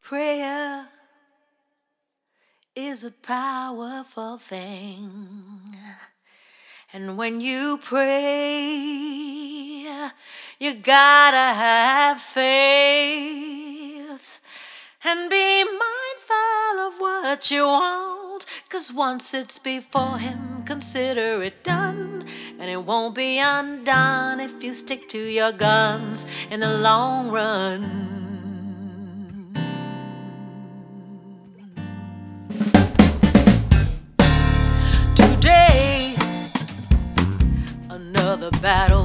Prayer is a powerful thing. And when you pray, you gotta have faith and be mindful of what you want. 'Cause once it's before Him, consider it done. And it won't be undone if you stick to your guns in the long run. Today, another battle